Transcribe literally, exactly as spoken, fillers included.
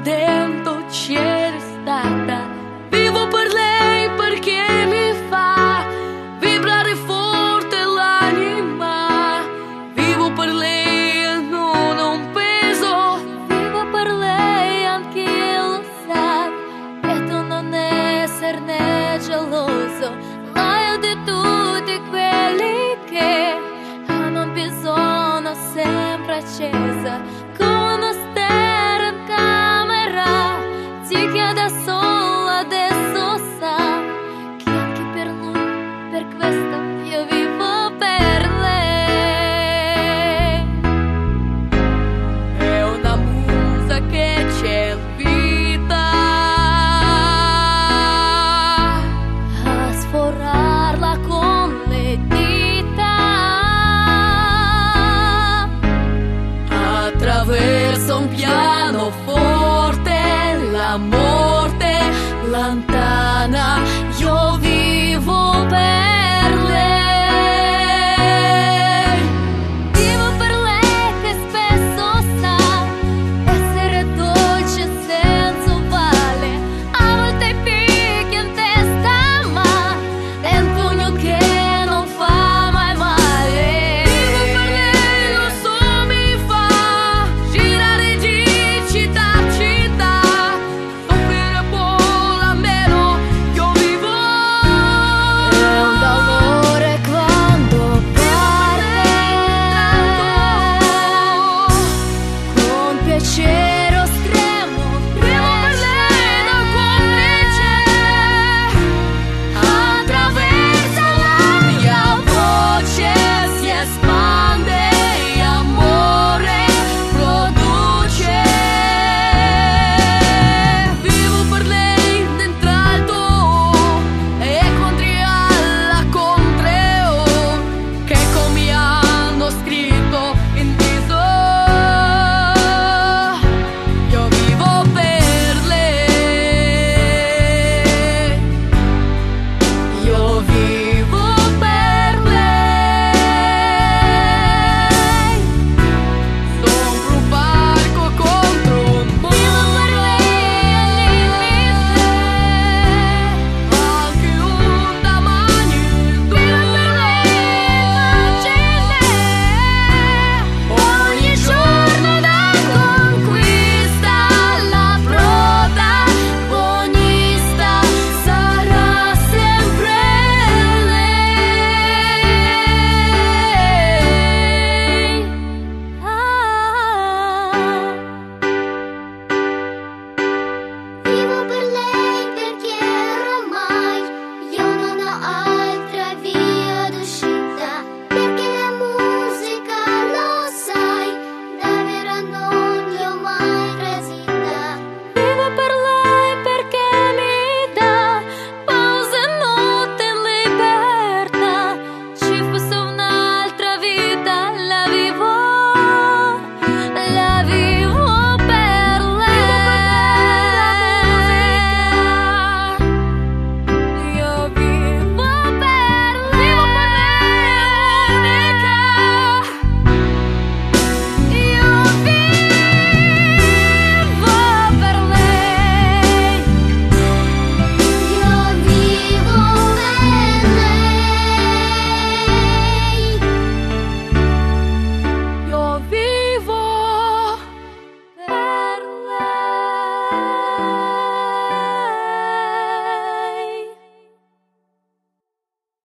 dentro c'eri stata. Vivo per lei perché mi fa vibrare forte l'anima. Vivo per lei e non ho un peso. Vivo per lei anche lo sa, e tu non esserne geloso. Lei è di tutti quelli che hanno bisogno sempre accesa, con una stella in camera. Ti chiede solo adesso sa che anche per lui, per questo io vivo per lei. È una musa che c'è vita A sforarla con le dita attraverso un pianoforte. La morte lontana